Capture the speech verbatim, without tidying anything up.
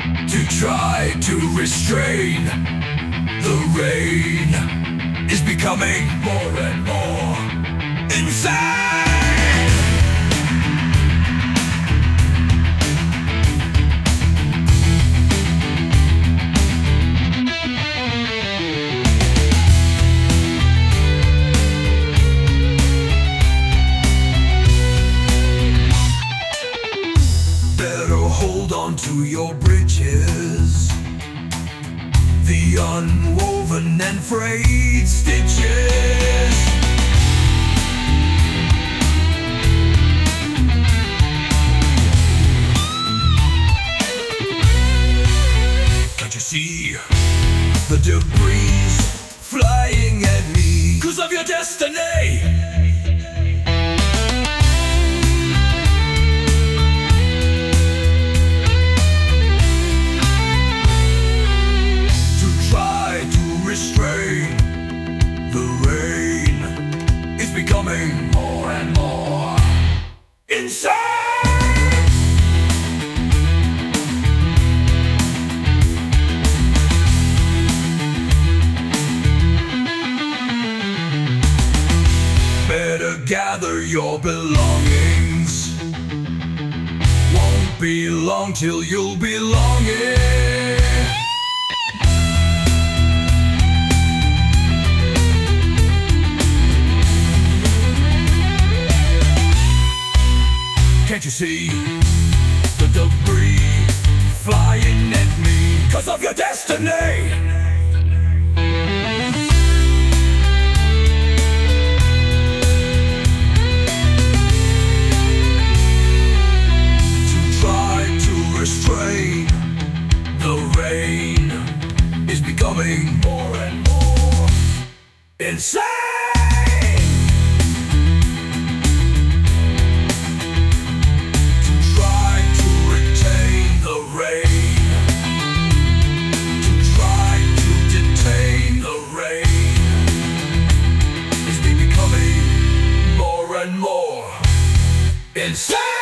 To try to restrain the rain is becoming more and more insane. Hold on to your bridges, the unwoven and frayed stitches. Can't you see the debris flying at me? 'Cause of your destiny. Becoming more and more insane. Better gather your belongings. Won't be long till you'll be longing. Can't you see the debris flying at me? 'Cause of your destiny. To try to restrain the rain is becoming more and more insane. Insane!